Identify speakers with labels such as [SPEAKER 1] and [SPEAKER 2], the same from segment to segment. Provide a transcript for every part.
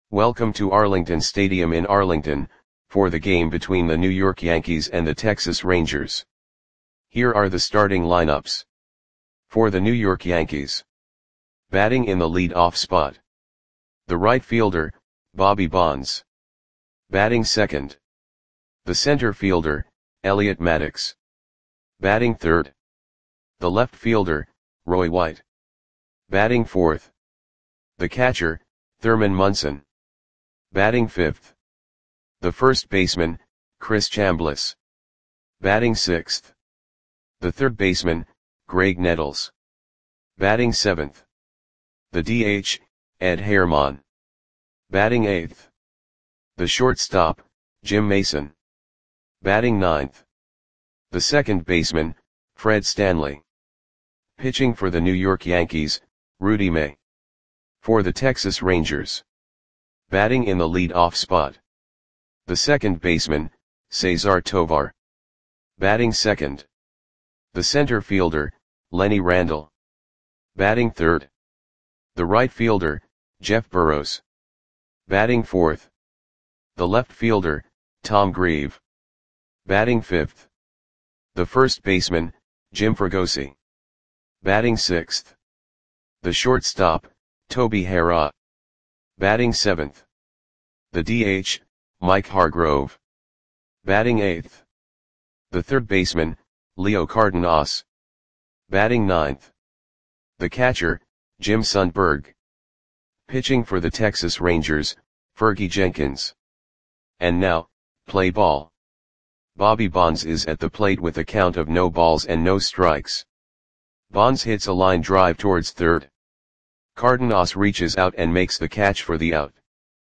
[SPEAKER 1] Welcome to Arlington Stadium in Arlington, for the game between the New York Yankees and the Texas Rangers. Here are the starting lineups. For the New York Yankees. Batting in the lead-off spot. The right fielder, Bobby Bonds. Batting second. The center fielder, Elliot Maddox. Batting third. The left fielder, Roy White. Batting fourth. The catcher, Thurman Munson. Batting fifth. The first baseman, Chris Chambliss. Batting sixth. The third baseman, Graig Nettles. Batting seventh. The DH, Ed Herrmann. Batting eighth. The shortstop, Jim Mason. Batting ninth. The second baseman, Fred Stanley. Pitching for the New York Yankees, Rudy May. For the Texas Rangers. Batting in the lead-off spot. The second baseman, Cesar Tovar. Batting second. The center fielder, Lenny Randle. Batting third. The right fielder, Jeff Burroughs. Batting fourth. The left fielder, Tom Grieve. Batting fifth. The first baseman, Jim Fregosi. Batting sixth. The shortstop, Toby Harrah. Batting seventh. The DH, Mike Hargrove. Batting eighth. The third baseman, Leo Cardenas. Batting ninth. The catcher, Jim Sundberg. Pitching for the Texas Rangers, Fergie Jenkins. And now, play ball. Bobby Bonds is at the plate with a count of no balls and no strikes. Bonds hits a line drive towards third. Cardenas reaches out and makes the catch for the out.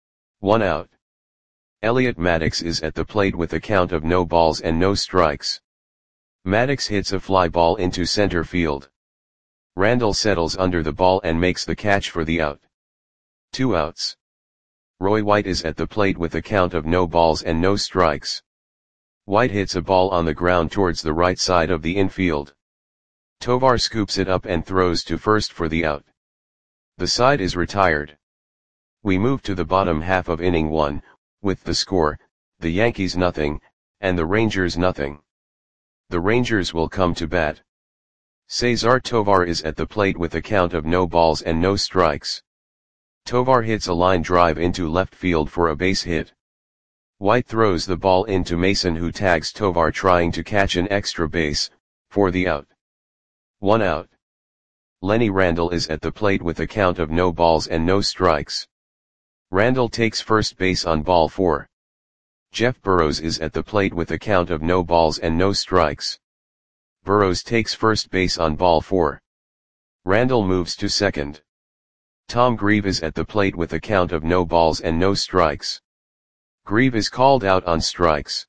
[SPEAKER 1] 1 out. Elliot Maddox is at the plate with a count of no balls and no strikes. Maddox hits a fly ball into center field. Randle settles under the ball and makes the catch for the out. 2 outs. Roy White is at the plate with a count of no balls and no strikes. White hits a ball on the ground towards the right side of the infield. Tovar scoops it up and throws to first for the out. The side is retired. We move to the bottom half of inning 1, with the score, the Yankees nothing, and the Rangers nothing. The Rangers will come to bat. Cesar Tovar is at the plate with a count of no balls and no strikes. Tovar hits a line drive into left field for a base hit. White throws the ball into Mason, who tags Tovar trying to catch an extra base, for the out. 1 out. Lenny Randle is at the plate with a count of no balls and no strikes. Randle takes first base on ball 4. Jeff Burroughs is at the plate with a count of no balls and no strikes. Burroughs takes first base on ball 4. Randle moves to second. Tom Grieve is at the plate with a count of no balls and no strikes. Grieve is called out on strikes.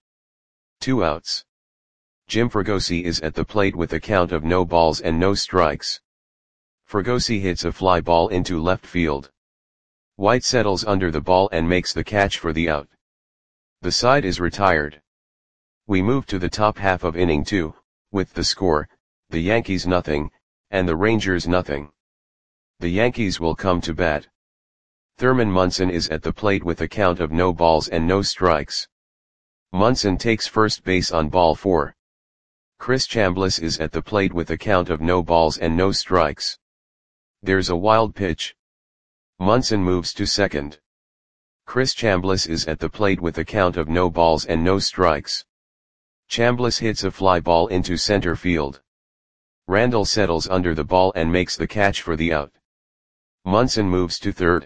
[SPEAKER 1] 2 outs. Jim Fregosi is at the plate with a count of no balls and no strikes. Fregosi hits a fly ball into left field. White settles under the ball and makes the catch for the out. The side is retired. We move to the top half of inning 2, with the score, the Yankees nothing, and the Rangers nothing. The Yankees will come to bat. Thurman Munson is at the plate with a count of no balls and no strikes. Munson takes first base on ball 4. Chris Chambliss is at the plate with a count of no balls and no strikes. There's a wild pitch. Munson moves to second. Chris Chambliss is at the plate with a count of no balls and no strikes. Chambliss hits a fly ball into center field. Randle settles under the ball and makes the catch for the out. Munson moves to third.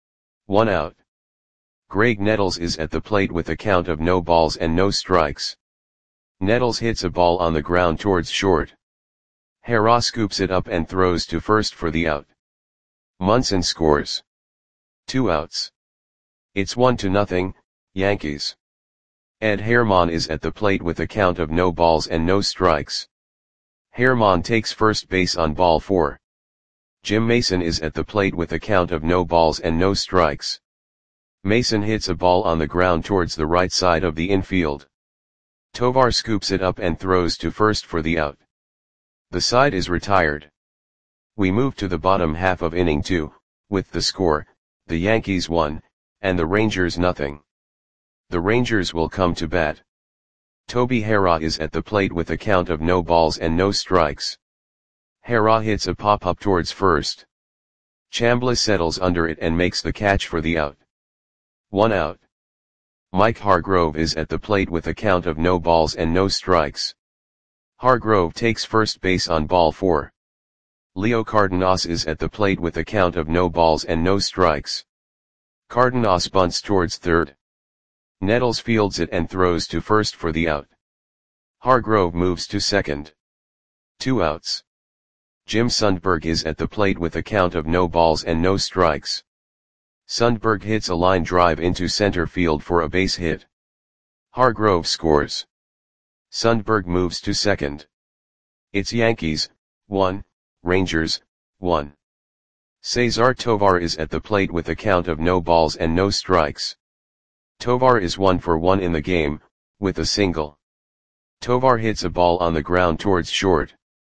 [SPEAKER 1] 1 out. Graig Nettles is at the plate with a count of no balls and no strikes. Nettles hits a ball on the ground towards short. Harrah scoops it up and throws to first for the out. Munson scores. 2 outs. It's 1-0, Yankees. Ed Herrmann is at the plate with a count of no balls and no strikes. Herrmann takes first base on ball 4. Jim Mason is at the plate with a count of no balls and no strikes. Mason hits a ball on the ground towards the right side of the infield. Tovar scoops it up and throws to first for the out. The side is retired. We move to the bottom half of inning 2, with the score, the Yankees 1, and the Rangers nothing. The Rangers will come to bat. Toby Harrah is at the plate with a count of no balls and no strikes. Harrah hits a pop-up towards first. Chambliss settles under it and makes the catch for the out. 1 out. Mike Hargrove is at the plate with a count of no balls and no strikes. Hargrove takes first base on ball 4. Leo Cardenas is at the plate with a count of no balls and no strikes. Cardenas bunts towards third. Nettles fields it and throws to first for the out. Hargrove moves to second. 2 outs. Jim Sundberg is at the plate with a count of no balls and no strikes. Sundberg hits a line drive into center field for a base hit. Hargrove scores. Sundberg moves to second. It's Yankees, 1, Rangers, 1. Cesar Tovar is at the plate with a count of no balls and no strikes. Tovar is 1 for 1 in the game, with a single. Tovar hits a ball on the ground towards short.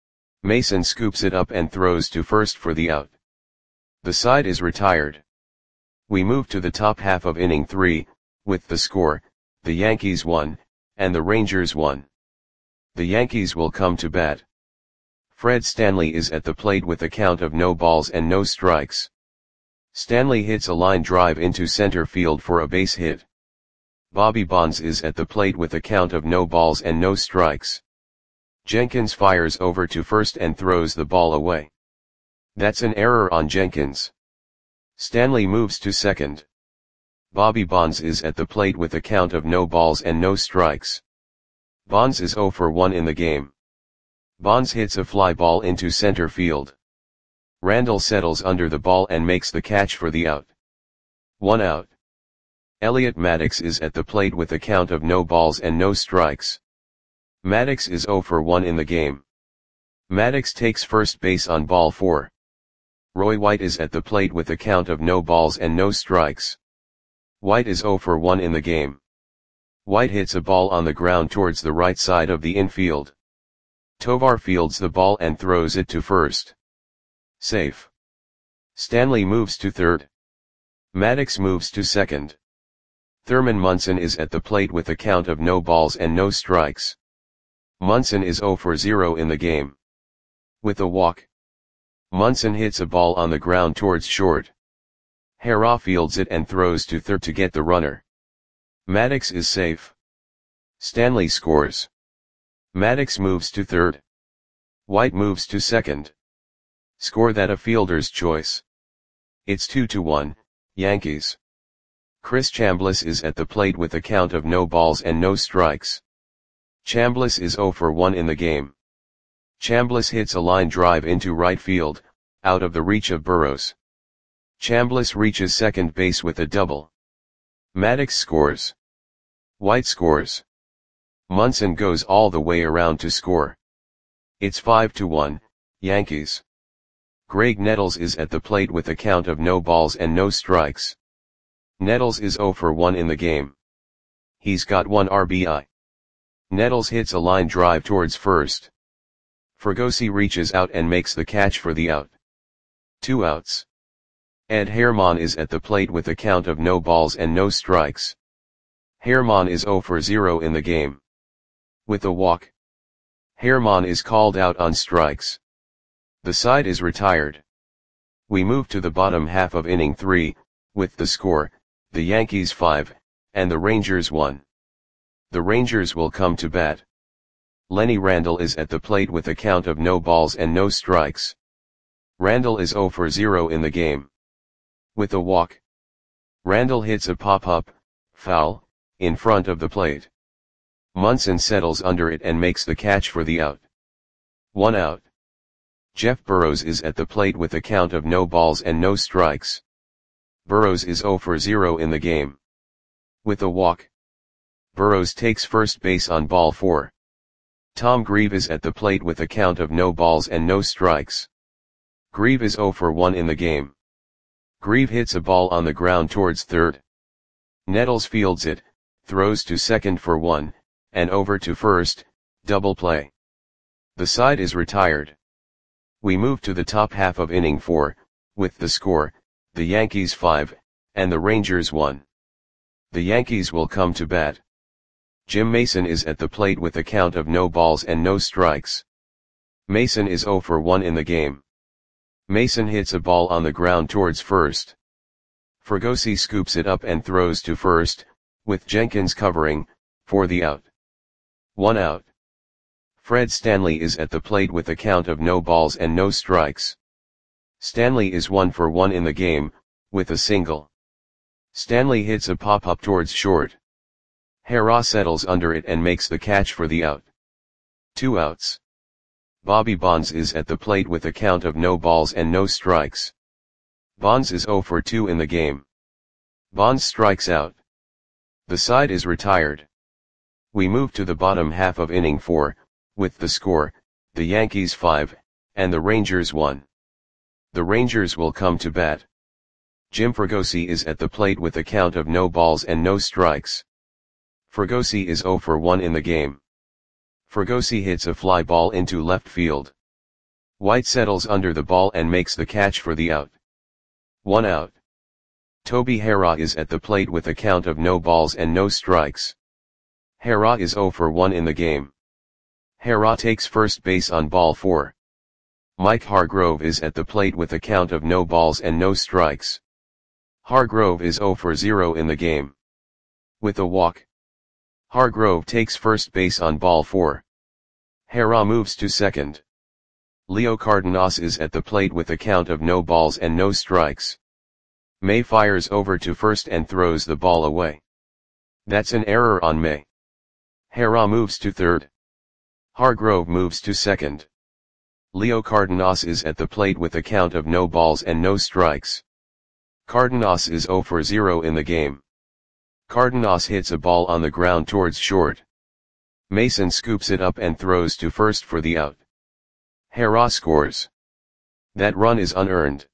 [SPEAKER 1] Mason scoops it up and throws to first for the out. The side is retired. We move to the top half of inning 3, with the score, the Yankees 1, and the Rangers 1. The Yankees will come to bat. Fred Stanley is at the plate with a count of no balls and no strikes. Stanley hits a line drive into center field for a base hit. Bobby Bonds is at the plate with a count of no balls and no strikes. Jenkins fires over to first and throws the ball away. That's an error on Jenkins. Stanley moves to second. Bobby Bonds is at the plate with a count of no balls and no strikes. Bonds is 0 for 1 in the game. Bonds hits a fly ball into center field. Randall settles under the ball and makes the catch for the out. 1 out. Elliot Maddox is at the plate with a count of no balls and no strikes. Maddox is 0 for 1 in the game. Maddox takes first base on ball 4. Roy White is at the plate with a count of no balls and no strikes. White is 0 for 1 in the game. White hits a ball on the ground towards the right side of the infield. Tovar fields the ball and throws it to first. Safe. Stanley moves to third. Maddox moves to second. Thurman Munson is at the plate with a count of no balls and no strikes. Munson is 0 for 0 in the game. With a walk. Munson hits a ball on the ground towards short. Harrah fields it and throws to third to get the runner. Maddox is safe. Stanley scores. Maddox moves to third. White moves to second. Score that a fielder's choice. It's 2-1, Yankees. Chris Chambliss is at the plate with a count of no balls and no strikes. Chambliss is 0 for 1 in the game. Chambliss hits a line drive into right field, out of the reach of Burrows. Chambliss reaches second base with a double. Maddox scores. White scores. Munson goes all the way around to score. It's 5-1, Yankees. Greg Nettles is at the plate with a count of no balls and no strikes. Nettles is 0 for 1 in the game. He's got 1 RBI. Nettles hits a line drive towards first. Fregosi reaches out and makes the catch for the out. 2 outs. Ed Herman is at the plate with a count of no balls and no strikes. Herman is 0 for 0 in the game. With a walk. Herman is called out on strikes. The side is retired. We move to the bottom half of inning 3, with the score, the Yankees 5, and the Rangers 1. The Rangers will come to bat. Lenny Randle is at the plate with a count of no balls and no strikes. Randle is 0 for 0 in the game. With a walk. Randle hits a pop-up, foul, in front of the plate. Munson settles under it and makes the catch for the out. 1 out. Jeff Burrows is at the plate with a count of no balls and no strikes. Burrows is 0 for 0 in the game. With a walk. Burrows takes first base on ball 4. Tom Grieve is at the plate with a count of no balls and no strikes. Grieve is 0 for 1 in the game. Grieve hits a ball on the ground towards third. Nettles fields it, throws to second for 1, and over to first, double play. The side is retired. We move to the top half of inning 4, with the score, the Yankees 5, and the Rangers 1. The Yankees will come to bat. Jim Mason is at the plate with a count of no balls and no strikes. Mason is 0 for 1 in the game. Mason hits a ball on the ground towards first. Fregosi scoops it up and throws to first, with Jenkins covering, for the out. 1 out. Fred Stanley is at the plate with a count of no balls and no strikes. Stanley is 1 for 1 in the game, with a single. Stanley hits a pop-up towards short. Hara settles under it and makes the catch for the out. 2 outs. Bobby Bonds is at the plate with a count of no balls and no strikes. Bonds is 0 for 2 in the game. Bonds strikes out. The side is retired. We move to the bottom half of inning 4, with the score, the Yankees 5, and the Rangers 1. The Rangers will come to bat. Jim Fregosi is at the plate with a count of no balls and no strikes. Fregosi is 0 for 1 in the game. Fregosi hits a fly ball into left field. White settles under the ball and makes the catch for the out. 1 out. Toby Hara is at the plate with a count of no balls and no strikes. Hara is 0 for 1 in the game. Hara takes first base on ball 4. Mike Hargrove is at the plate with a count of no balls and no strikes. Hargrove is 0 for 0 in the game. With a walk. Hargrove takes first base on ball 4. Hara moves to second. Leo Cardenas is at the plate with a count of no balls and no strikes. May fires over to first and throws the ball away. That's an error on May. Hara moves to third. Hargrove moves to second. Leo Cardenas is at the plate with a count of no balls and no strikes. Cardenas is 0 for 0 in the game. Cardenas hits a ball on the ground towards short. Mason scoops it up and throws to first for the out. Hara scores. That run is unearned.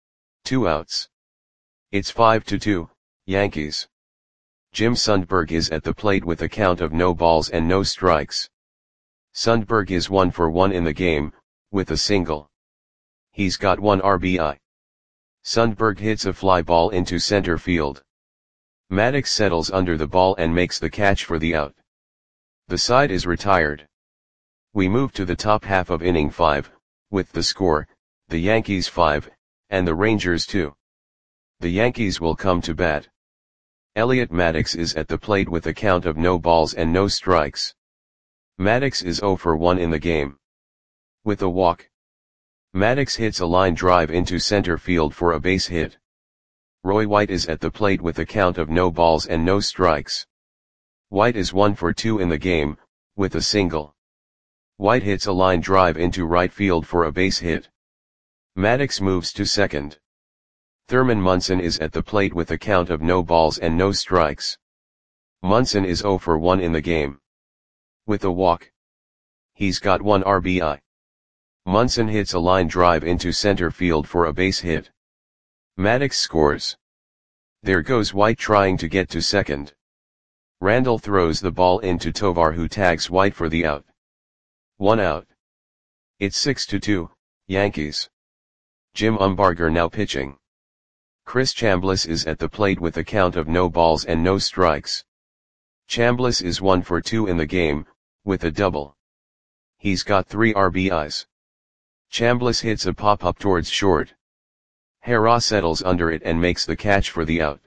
[SPEAKER 1] 2 outs. It's 5-2, Yankees. Jim Sundberg is at the plate with a count of no balls and no strikes. Sundberg is 1 for 1 in the game, with a single. He's got 1 RBI. Sundberg hits a fly ball into center field. Maddox settles under the ball and makes the catch for the out. The side is retired. We move to the top half of inning 5, with the score, the Yankees 5, and the Rangers 2. The Yankees will come to bat. Elliot Maddox is at the plate with a count of no balls and no strikes. Maddox is 0 for 1 in the game. With a walk. Maddox hits a line drive into center field for a base hit. Roy White is at the plate with a count of no balls and no strikes. White is 1 for 2 in the game, with a single. White hits a line drive into right field for a base hit. Maddox moves to second. Thurman Munson is at the plate with a count of no balls and no strikes. Munson is 0 for 1 in the game. With a walk. He's got 1 RBI. Munson hits a line drive into center field for a base hit. Maddox scores. There goes White trying to get to second. Randall throws the ball into Tovar, who tags White for the out. 1 out. It's 6-2, Yankees. Jim Umbarger now pitching. Chris Chambliss is at the plate with a count of no balls and no strikes. Chambliss is 1 for 2 in the game, with a double. He's got 3 RBIs. Chambliss hits a pop-up towards short. Hara settles under it and makes the catch for the out.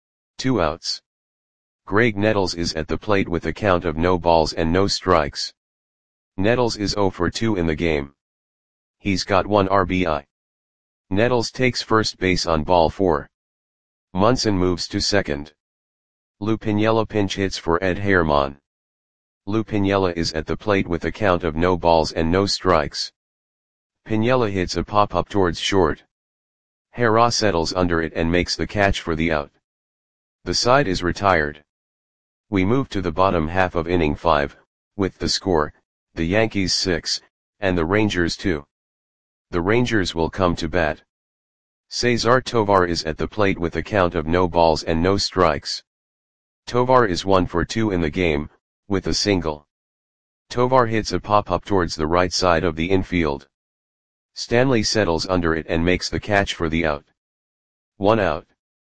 [SPEAKER 1] 2 outs. Greg Nettles is at the plate with a count of no balls and no strikes. Nettles is 0 for 2 in the game. He's got 1 RBI. Nettles takes first base on ball 4. Munson moves to second. Lou Piniella pinch hits for Ed Herman. Lou Piniella is at the plate with a count of no balls and no strikes. Piniella hits a pop-up towards short. Hara settles under it and makes the catch for the out. The side is retired. We move to the bottom half of inning 5, with the score, the Yankees 6, and the Rangers 2. The Rangers will come to bat. Cesar Tovar is at the plate with a count of no balls and no strikes. Tovar is 1 for 2 in the game, with a single. Tovar hits a pop-up towards the right side of the infield. Stanley settles under it and makes the catch for the out. 1 out.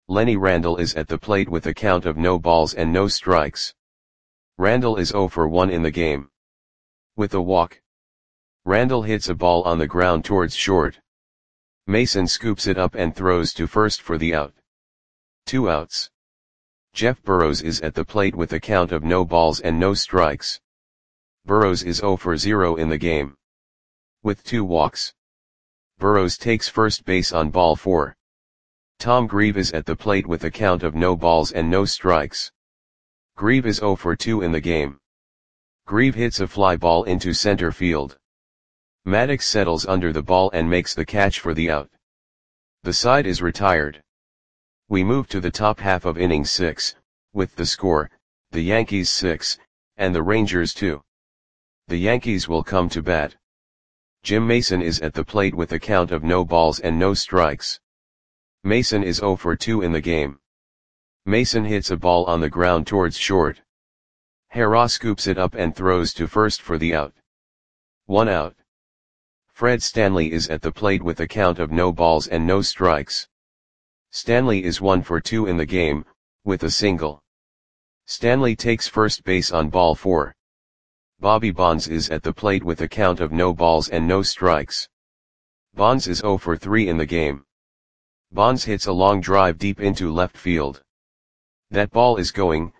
[SPEAKER 1] Lenny Randle is at the plate with a count of no balls and no strikes. Randle is 0 for 1 in the game. With a walk. Randle hits a ball on the ground towards short. Mason scoops it up and throws to first for the out. 2 outs. Jeff Burroughs is at the plate with a count of no balls and no strikes. Burroughs is 0 for 0 in the game. With 2 walks. Burroughs takes first base on ball 4. Tom Grieve is at the plate with a count of no balls and no strikes. Grieve is 0 for 2 in the game. Grieve hits a fly ball into center field. Maddox settles under the ball and makes the catch for the out. The side is retired. We move to the top half of inning 6, with the score, the Yankees 6, and the Rangers 2. The Yankees will come to bat. Jim Mason is at the plate with a count of no balls and no strikes. Mason is 0 for 2 in the game. Mason hits a ball on the ground towards short. Harrah scoops it up and throws to first for the out. 1 out. Fred Stanley is at the plate with a count of no balls and no strikes. Stanley is 1 for 2 in the game, with a single. Stanley takes first base on ball 4. Bobby Bonds is at the plate with a count of no balls and no strikes. Bonds is 0 for 3 in the game. Bonds hits a long drive deep into left field. That ball is gone.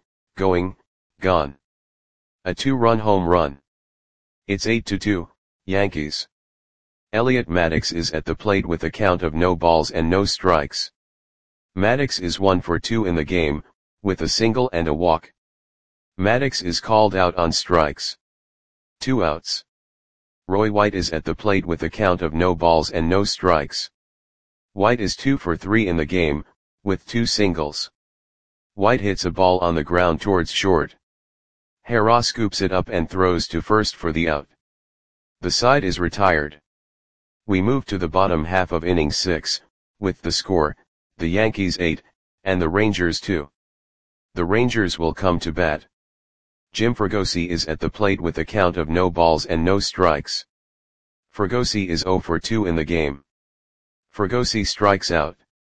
[SPEAKER 1] A 2-run home run. It's 8-2, Yankees. Elliot Maddox is at the plate with a count of no balls and no strikes. Maddox is 1 for 2 in the game, with a single and a walk. Maddox is called out on strikes. 2 outs. Roy White is at the plate with a count of no balls and no strikes. White is 2 for 3 in the game, with 2 singles. White hits a ball on the ground towards short. Harrah scoops it up and throws to first for the out. The side is retired. We move to the bottom half of inning 6, with the score, the Yankees 8, and the Rangers 2. The Rangers will come to bat. Jim Fregosi is at the plate with a count of no balls and no strikes. Fregosi is 0 for 2 in the game. Fregosi strikes out.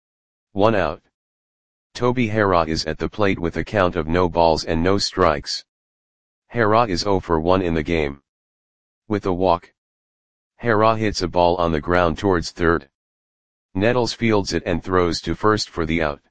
[SPEAKER 1] 1 out. Toby Harrah is at the plate with a count of no balls and no strikes. Harrah is 0 for 1 in the game. With a walk. Harrah hits a ball on the ground towards third. Nettles fields it and throws to first for the out.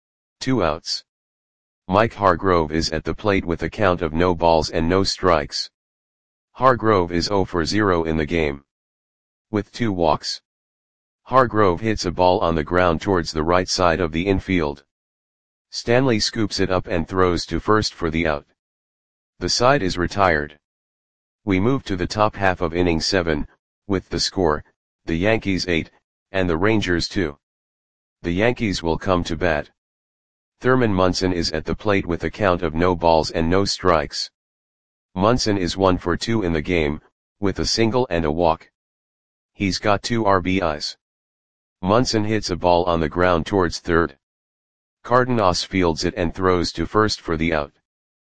[SPEAKER 1] 2 outs. Mike Hargrove is at the plate with a count of no balls and no strikes. Hargrove is 0 for 0 in the game. With 2 walks. Hargrove hits a ball on the ground towards the right side of the infield. Stanley scoops it up and throws to first for the out. The side is retired. We move to the top half of inning 7, with the score, the Yankees 8, and the Rangers 2. The Yankees will come to bat. Thurman Munson is at the plate with a count of no balls and no strikes. Munson is 1 for 2 in the game, with a single and a walk. He's got 2 RBIs. Munson hits a ball on the ground towards third. Cardenas fields it and throws to first for the out.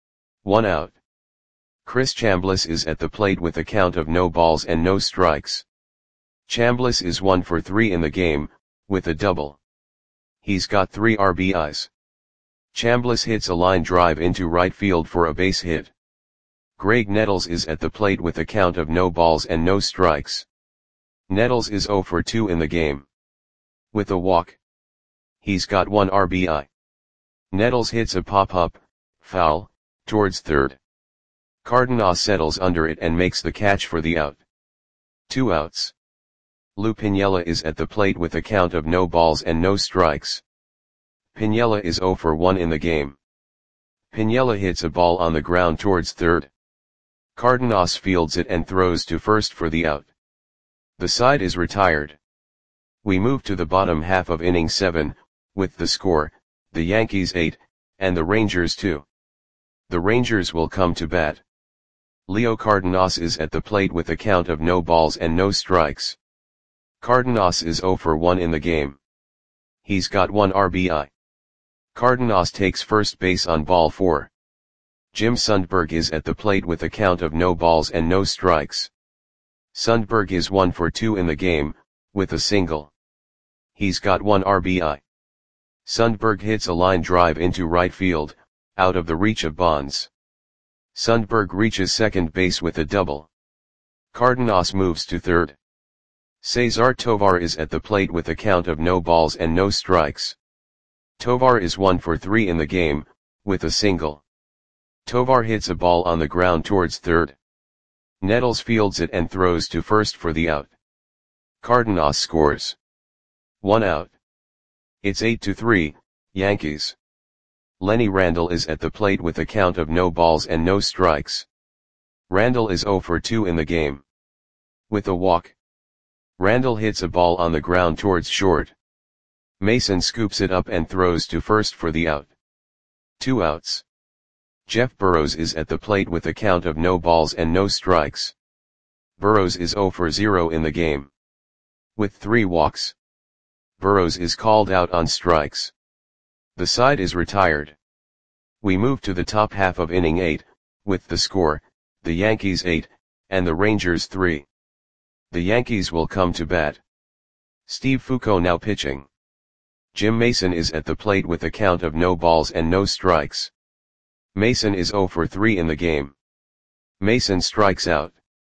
[SPEAKER 1] 1 out. Chris Chambliss is at the plate with a count of no balls and no strikes. Chambliss is 1 for 3 in the game, with a double. He's got 3 RBIs. Chambliss hits a line drive into right field for a base hit. Greg Nettles is at the plate with a count of no balls and no strikes. Nettles is 0 for 2 in the game. With a walk. He's got 1 RBI. Nettles hits a pop-up, foul, towards third. Cardenas settles under it and makes the catch for the out. 2 outs. Lou Piniella is at the plate with a count of no balls and no strikes. Piniella is 0 for 1 in the game. Piniella hits a ball on the ground towards third. Cardenas fields it and throws to first for the out. The side is retired. We move to the bottom half of inning 7, with the score, the Yankees 8, and the Rangers 2. The Rangers will come to bat. Leo Cardenas is at the plate with a count of no balls and no strikes. Cardenas is 0 for 1 in the game. He's got 1 RBI. Cardenas takes first base on ball 4. Jim Sundberg is at the plate with a count of no balls and no strikes. Sundberg is 1 for 2 in the game, with a single. He's got 1 RBI. Sundberg hits a line drive into right field, out of the reach of Bonds. Sundberg reaches second base with a double. Cardenas moves to third. Cesar Tovar is at the plate with a count of no balls and no strikes. Tovar is 1 for 3 in the game, with a single. Tovar hits a ball on the ground towards third. Nettles fields it and throws to first for the out. Cardenas scores. 1 out. It's 8-3, Yankees. Lenny Randle is at the plate with a count of no balls and no strikes. Randle is 0 for 2 in the game. With a walk. Randle hits a ball on the ground towards short. Mason scoops it up and throws to first for the out. 2 outs. Jeff Burrows is at the plate with a count of no balls and no strikes. Burrows is 0 for 0 in the game. With 3 walks. Burrows is called out on strikes. The side is retired. We move to the top half of inning 8, with the score, the Yankees 8, and the Rangers 3. The Yankees will come to bat. Steve Foucault now pitching. Jim Mason is at the plate with a count of no balls and no strikes. Mason is 0 for 3 in the game. Mason strikes out.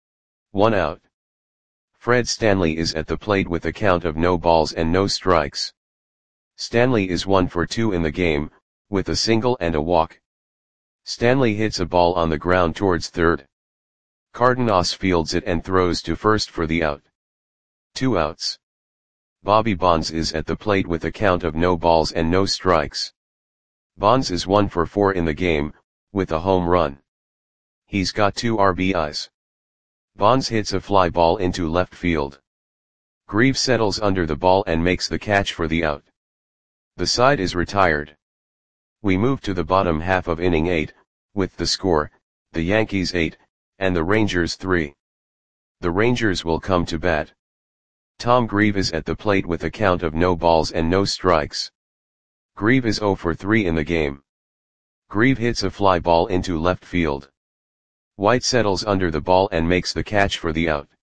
[SPEAKER 1] 1 out. Fred Stanley is at the plate with a count of no balls and no strikes. Stanley is 1 for 2 in the game, with a single and a walk. Stanley hits a ball on the ground towards third. Cardenas fields it and throws to first for the out. 2 outs. Bobby Bonds is at the plate with a count of no balls and no strikes. Bonds is 1 for 4 in the game, with a home run. He's got 2 RBIs. Bonds hits a fly ball into left field. Greaves settles under the ball and makes the catch for the out. The side is retired. We move to the bottom half of inning 8, with the score, the Yankees 8, and the Rangers 3. The Rangers will come to bat. Tom Grieve is at the plate with a count of no balls and no strikes. Grieve is 0 for 3 in the game. Grieve hits a fly ball into left field. White settles under the ball and makes the catch for the out.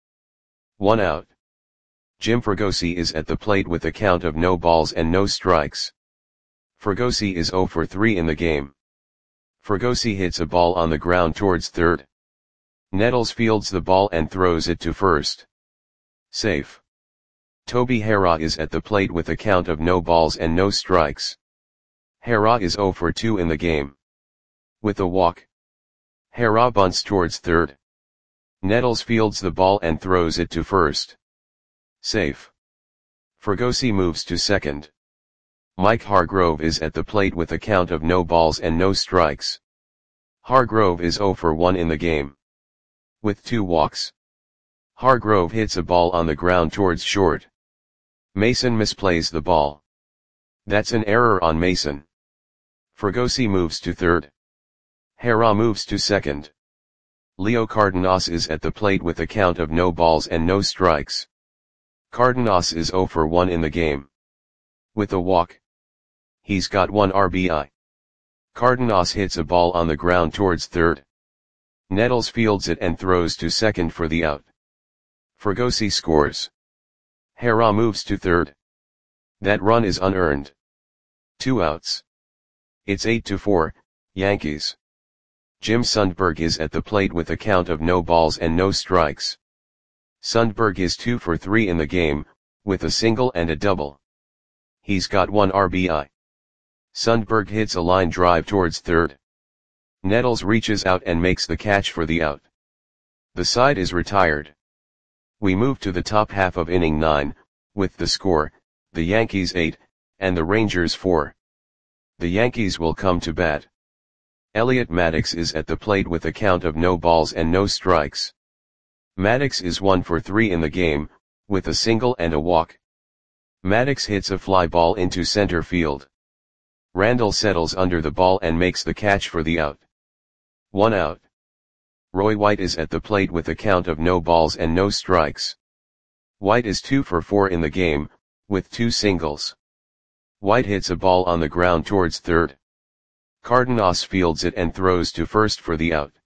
[SPEAKER 1] 1 out. Jim Fregosi is at the plate with a count of no balls and no strikes. Fregosi is 0 for 3 in the game. Fregosi hits a ball on the ground towards third. Nettles fields the ball and throws it to first. Safe. Toby Harrah is at the plate with a count of no balls and no strikes. Harrah is 0 for 2 in the game. With a walk. Harrah bunts towards third. Nettles fields the ball and throws it to first. Safe. Fregosi moves to second. Mike Hargrove is at the plate with a count of no balls and no strikes. Hargrove is 0 for 1 in the game. With 2 walks. Hargrove hits a ball on the ground towards short. Mason misplays the ball. That's an error on Mason. Fregosi moves to third. Harrah moves to second. Leo Cardenas is at the plate with a count of no balls and no strikes. Cardenas is 0 for 1 in the game. With a walk. He's got 1 RBI. Cardenas hits a ball on the ground towards third. Nettles fields it and throws to second for the out. Fregosi scores. Harrah moves to third. That run is unearned. 2 outs. It's 8-4, Yankees. Jim Sundberg is at the plate with a count of no balls and no strikes. Sundberg is 2 for 3 in the game, with a single and a double. He's got 1 RBI. Sundberg hits a line drive towards third. Nettles reaches out and makes the catch for the out. The side is retired. We move to the top half of inning 9, with the score, the Yankees 8, and the Rangers 4. The Yankees will come to bat. Elliot Maddox is at the plate with a count of no balls and no strikes. Maddox is 1 for 3 in the game, with a single and a walk. Maddox hits a fly ball into center field. Randle settles under the ball and makes the catch for the out. 1 out. Roy White is at the plate with a count of no balls and no strikes. White is 2 for 4 in the game, with 2 singles. White hits a ball on the ground towards third. Cardenas fields it and throws to first for the out.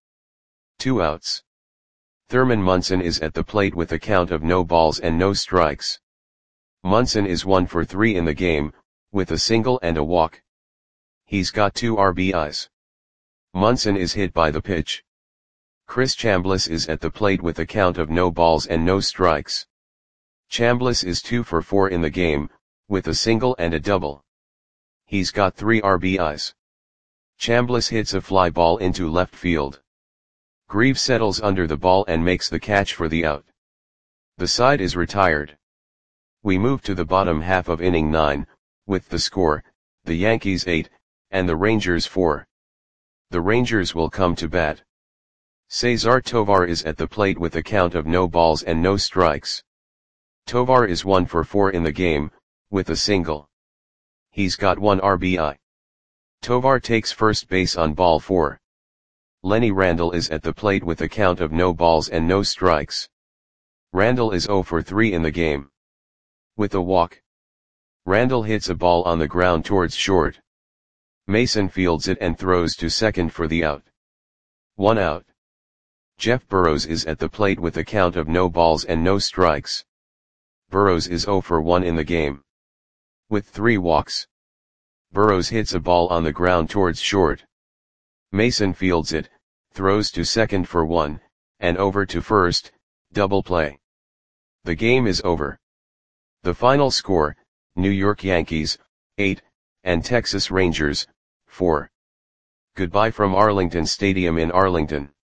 [SPEAKER 1] 2 outs. Thurman Munson is at the plate with a count of no balls and no strikes. Munson is 1 for 3 in the game, with a single and a walk. He's got 2 RBIs. Munson is hit by the pitch. Chris Chambliss is at the plate with a count of no balls and no strikes. Chambliss is 2 for 4 in the game, with a single and a double. He's got 3 RBIs. Chambliss hits a fly ball into left field. Greaves settles under the ball and makes the catch for the out. The side is retired. We move to the bottom half of inning 9, with the score, the Yankees 8, and the Rangers 4. The Rangers will come to bat. Cesar Tovar is at the plate with a count of no balls and no strikes. Tovar is 1 for 4 in the game, with a single. He's got 1 RBI. Tovar takes first base on ball 4. Lenny Randle is at the plate with a count of no balls and no strikes. Randle is 0 for 3 in the game. With a walk. Randle hits a ball on the ground towards short. Mason fields it and throws to second for the out. 1 out. Jeff Burrows is at the plate with a count of no balls and no strikes. Burrows is 0 for 1 in the game. With 3 walks. Burrows hits a ball on the ground towards short. Mason fields it, throws to second for 1, and over to first, double play. The game is over. The final score, New York Yankees, 8, and Texas Rangers, 4. Goodbye from Arlington Stadium in Arlington.